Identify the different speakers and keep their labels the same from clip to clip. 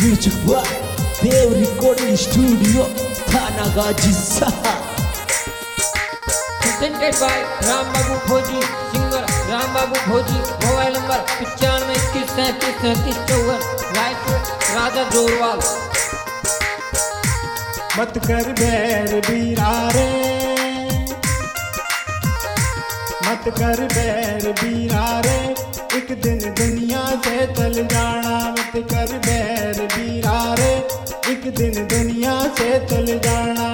Speaker 1: Music by Dev Recording Studio, Thanagaji
Speaker 2: Presented by Ram Babu Bhoji, singer Ram Babu Bhoji, mobile number 9521373754, writer Raja Jorwal.
Speaker 3: मत कर बैर बीरा रे, मत कर बैर बीरा रे, एक दिन दुनिया से चल जाना। मत कर बैर बीरा रे, एक दिन दुनिया से चल जाना।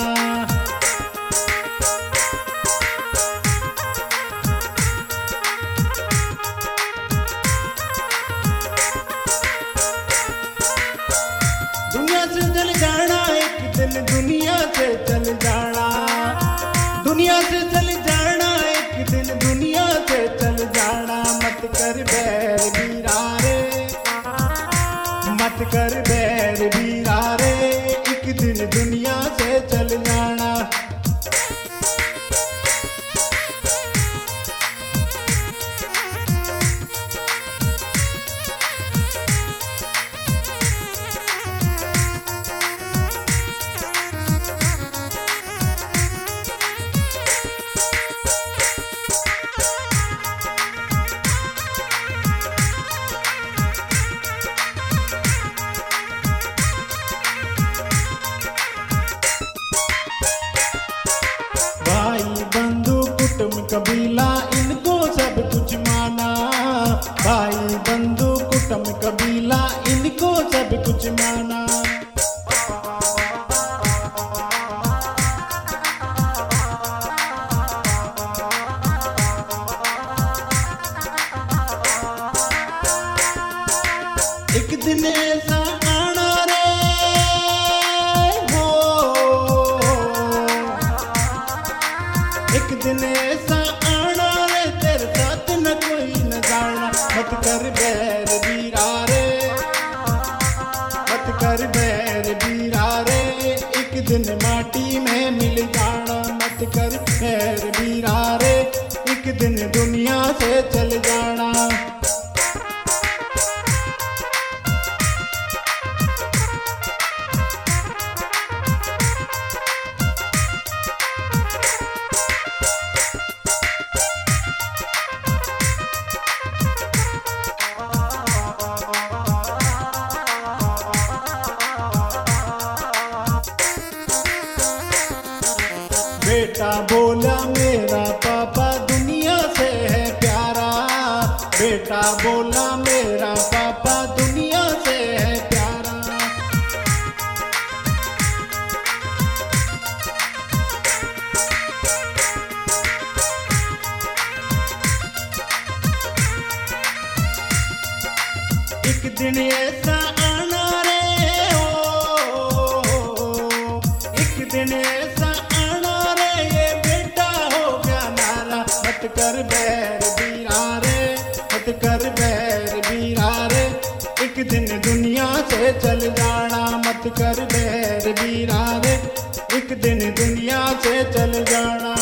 Speaker 3: दुनिया से चल जाना, एक दिन दुनिया से चल जाना। दुनिया से चल जाना, एक दिन दुनिया से चल जाना। मत कर बैर बीरा रे, मत कर बैर बीरा रे, एक दिन दुनिया से चल जाना। भाई बंधु कुटुंब कबीला इनको सब कुछ माना। भाई बंधु कुटुंब कबीला इनको सब कुछ माना। एक दिन ऐसा आना रे हो, एक दिन ऐसा आना रे, तेरे साथ न कोई न जाना। मत कर बैर बीरा रे, मत कर बैर बीरा रे, एक दिन माटी में मिल जाना। मत कर बैर बीरा रे, एक दिन दुनिया से चल जाना। बेटा बोला मेरा पापा दुनिया से है प्यारा। बेटा बोला मेरा पापा दुनिया से है प्यारा। एक दिन ऐसा आना रे हो, एक दिन ऐसा आना रे, ये बेटा हो गया नारा। मत कर बैर बीरा रे, मत कर बैर बीरा रे, एक दिन दुनिया से चल जाना। मत कर बैर बीरा रे, एक दिन दुनिया से चल जाना।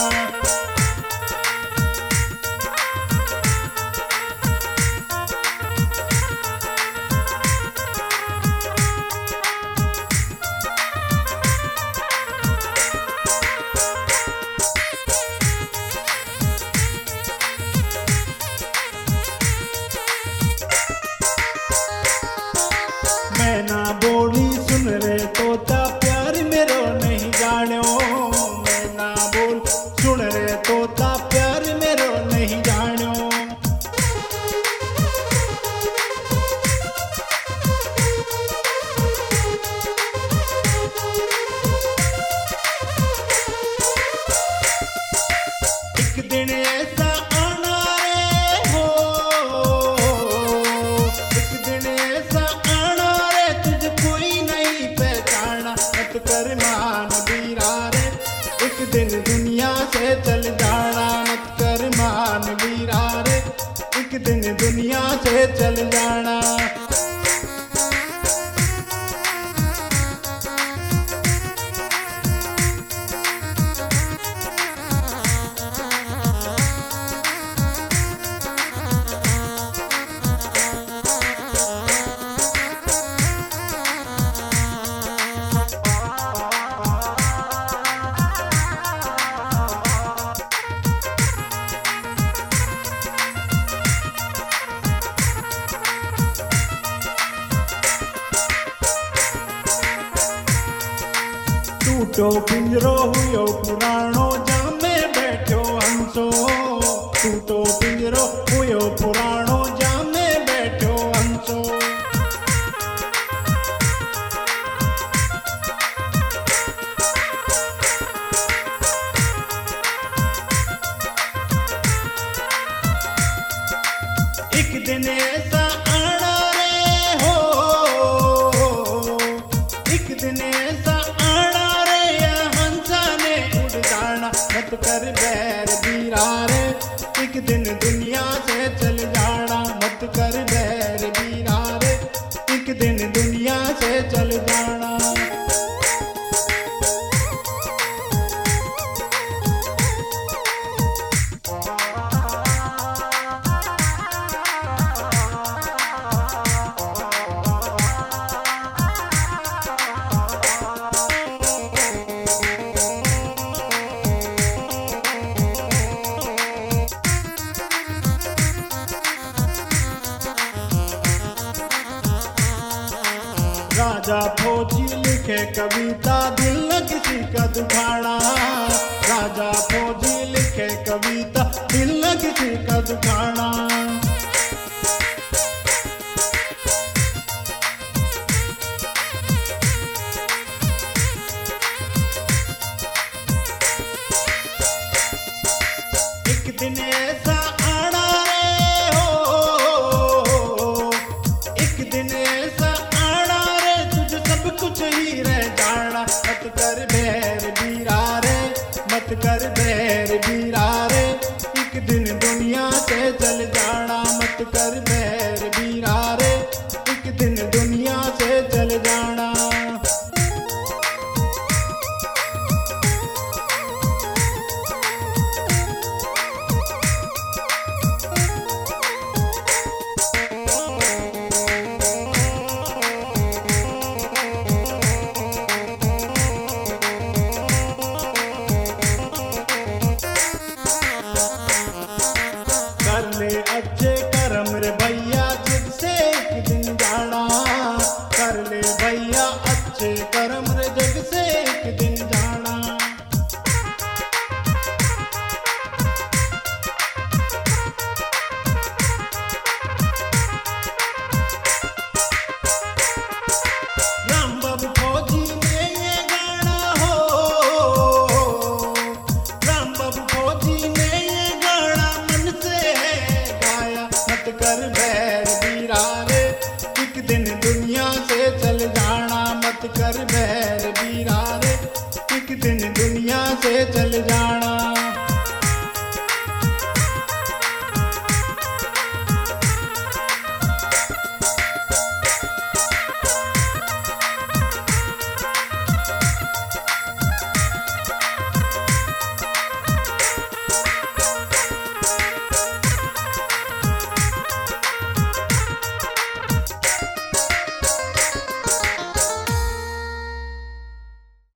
Speaker 3: मैं ना बोली सुन रे तोता, प्यार मेरो नहीं जानो। मैं ना बोल सुन रे तोता, प्यार मेरो नहीं जानो। एक दिन ऐसा आना रे हो, एक दिन ऐसा आना रे, तुझे कोई नहीं पहचाना। मत कर मान बीरा रे, एक दिन दुनिया से चल जाना। मत कर मान बीरा रे, एक दिन दुनिया से चल जाना। टूटो पिंजरो हुयो पुराणो जामे बैठो हंसो टूटो पिंजरो हुयो पुराणो जामे बैठो हंसो एक दिन ऐसा आना रे हो एक दिन ऐसा आना रे हंसा ने उड़ जाना मत कर बैर बीरा रे एक दिन दुनिया से चल जाना मत कर बैर बीरा रे एक दिन दुनिया से चल जाना राजा फौजी लिखे कविता दिल न किसी का दुखाना राजा फौजी लिखे कविता दिल न किसी का दुखाना एक दिन ऐसा आना रे हो एक दिन ऐसा आना रे तुझ सब कुछ ही रह जाना मत कर बैर बीरा रे मत कर बैर बीरा रे एक दिन दुनिया से चल जाना मत कर बैर